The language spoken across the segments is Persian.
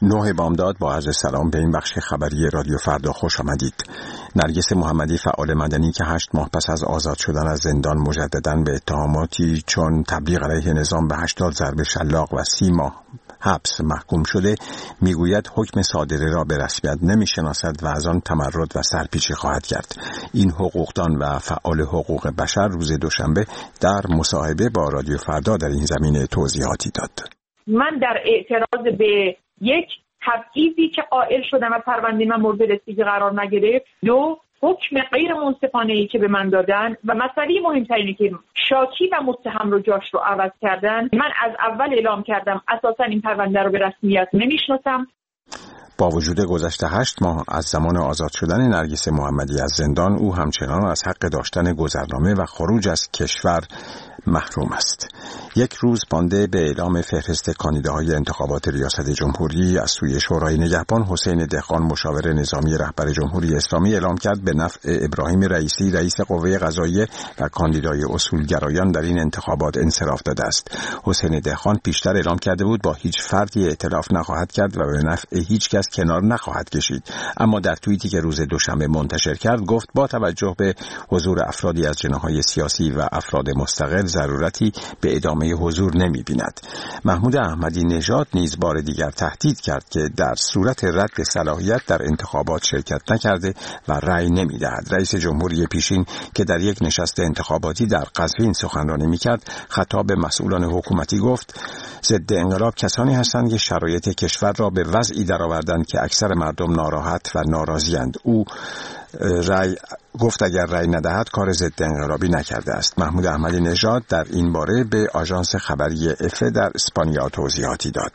9 بامداد با عرض سلام به این بخش خبری رادیو فردا خوش آمدید. نرگس محمدی فعال مدنی که 8 ماه پس از آزاد شدن از زندان مجدداً به اتهاماتی چون تبلیغ علیه نظام به 80 ضربه شلاق و 30 ماه حبس محکوم شده، میگوید حکم صادره را به رسمیت نمیشناسد و از آن تمرد و سرپیچی خواهد کرد. این حقوقدان و فعال حقوق بشر روز دوشنبه در مصاحبه با رادیو فردا در این زمینه توضیحاتی داد. من در اعتراض به یک تبعیضی که قائل شدم و پرونده من مورد رسیدگی قرار نگرفت، 2 حکم غیر منصفانه‌ای که به من دادن و مسئله مهمترینی که شاکی و متهم رو جاش رو عوض کردن. من از اول اعلام کردم اساساً این پرونده رو به رسمیت نمیشناسم. با وجود گذشت 8 ماه از زمان آزاد شدن نرگس محمدی از زندان، او همچنان از حق داشتن گذرنامه و خروج از کشور محروم است. یک روز مانده به اعلام فهرست کاندیداهای انتخابات ریاست جمهوری از سوی شورای نگهبان، حسین دهقان مشاور نظامی رهبر جمهوری اسلامی اعلام کرد به نفع ابراهیم رئیسی رئیس قوه قضاییه و کاندیدای اصولگرایان در این انتخابات انصراف داده است. حسین دهقان پیشتر اعلام کرده بود با هیچ فردی ائتلاف نخواهد کرد و به نفع هیچ کس کنار نخواهد کشید، اما در توییتی که روز دوشنبه منتشر کرد گفت با توجه به حضور افرادی از جناح‌های سیاسی و افراد مستقل ضرورتی به ادامه حضور نمی‌بیند. محمود احمدی نژاد نیز بار دیگر تهدید کرد که در صورت رد صلاحیت در انتخابات شرکت نکرده و رأی نمی‌دهد. رئیس جمهوری پیشین که در یک نشست انتخاباتی در قزوین سخنرانی می‌کرد، خطاب به مسئولان حکومتی گفت ضد انقلاب کسانی هستند که شرایط کشور را به وضعی درآوردند که اکثر مردم ناراحت و ناراضی‌اند. او گفت اگر رأی ندهد کار ضد انقلابی نکرده است. محمود احمدی نژاد در این باره به آژانس خبری افه در اسپانیا توضیحاتی داد.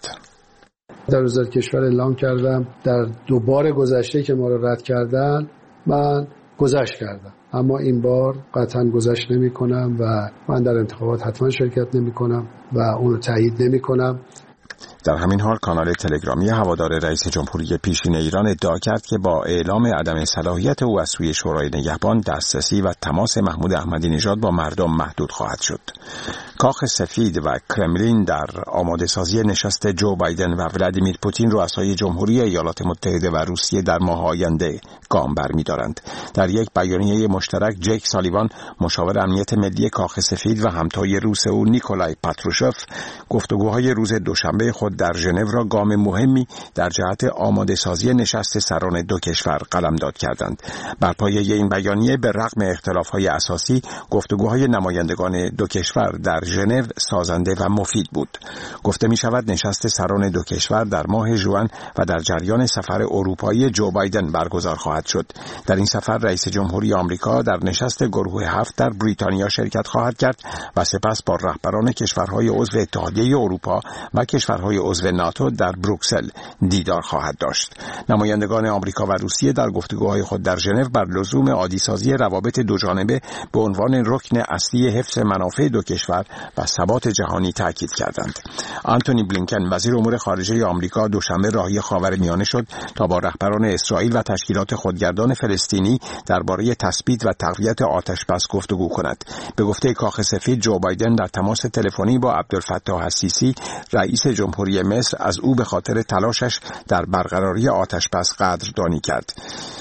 در وزارت کشور اعلام کردم در 2 بار گذشته که ما را رد کردن من گذشت کردم، اما این بار قطعا گذشت نمی کنم و من در انتخابات حتما شرکت نمی کنم و اون رو تایید نمی کنم. در همین حال کانال تلگرامی هوادار رئیس جمهوری پیشین ایران ادعا کرد که با اعلام عدم صلاحیت او از سوی شورای نگهبان دسترسی و تماس محمود احمدی نژاد با مردم محدود خواهد شد. کاخ سفید و کرملین در آماده سازی نشست جو بایدن و ولادیمیر پوتین رؤسای جمهوری ایالات متحده و روسیه در ماه آینده گام برمی‌دارند. در یک بیانیه مشترک جیک سالیوان مشاور امنیت ملی کاخ سفید و همتای روس او نیکولای پاتروشف گفتگوهای روز دوشنبه خود در ژنو را گام مهمی در جهت آماده سازی نشست سران 2 کشور قلمداد کردند. بر پایه این بیانیه به رغم اختلاف‌های اساسی گفتگوهای نمایندگان 2 کشور در ژنو سازنده و مفید بود. گفته می شود نشست سران 2 کشور در ماه ژوئن و در جریان سفر اروپایی جو بایدن برگزار خواهد شد. در این سفر رئیس جمهوری آمریکا در نشست گروه 7 در بریتانیا شرکت خواهد کرد و سپس با رهبران کشورهای عضو اتحادیه اروپا و کشورهای عضو ناتو در بروکسل دیدار خواهد داشت. نمایندگان آمریکا و روسیه در گفتگوهای خود در ژنو بر لزوم عادی‌سازی روابط دوجانبه به عنوان رکن اصلی حفظ منافع 2 کشور و ثبات جهانی تاکید کردند. آنتونی بلینکن وزیر امور خارجه آمریکا دوشنبه راهی خاورمیانه شد تا با رهبران اسرائیل و تشکیلات خودگردان فلسطینی درباره تثبیت و تقویت آتش‌بس گفتگو کند. به گفته کاخ سفید جو بایدن در تماس تلفنی با عبدالفتاح السیسی رئیس جمهوری مصر از او به خاطر تلاشش در برقراری آتش‌بس قدردانی کرد.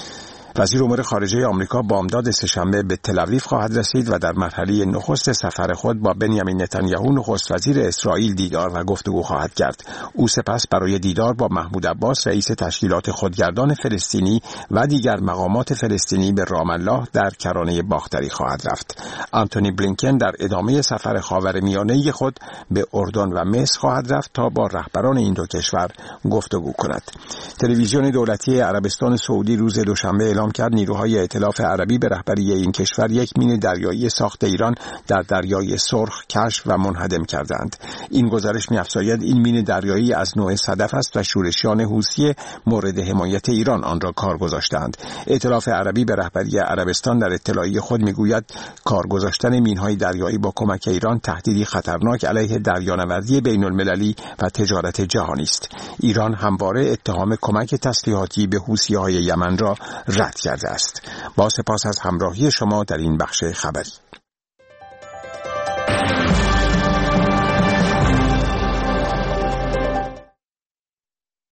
وزیر امور خارجه آمریکا بامداد سه‌شنبه به تل‌آویو خواهد رسید و در مرحله نخست سفر خود با بنیامین نتانیاهو نخست وزیر اسرائیل دیدار و گفتگو خواهد کرد. او سپس برای دیدار با محمود عباس رئیس تشکیلات خودگردان فلسطینی و دیگر مقامات فلسطینی به رام الله در کرانه باختری خواهد رفت. آنتونی بلینکن در ادامه سفر خاورمیانه خود به اردن و مصر خواهد رفت تا با رهبران این 2 کشور گفتگو کند. تلویزیون دولتی عربستان سعودی روز دوشنبه اعلام کرد نیروهای ائتلاف عربی به رهبری این کشور یک مین دریایی ساخت ایران در دریای سرخ کشف و منهدم کردند. این گزارش می‌افزاید این مین دریایی از نوع صدف است و شورشیان حوثی مورد حمایت ایران آن را کار گذاشتند. ائتلاف عربی به رهبری عربستان در اطلاعیه خود می‌گوید کار گذاشتن مین‌های دریایی با کمک ایران تهدیدی خطرناک علیه دریانوردی بین‌المللی و تجارت جهانی است. ایران همواره اتهام کمک تسلیحاتی به حوثی‌های یمن را رد کرده است. با سپاس از همراهی شما در این بخش خبری.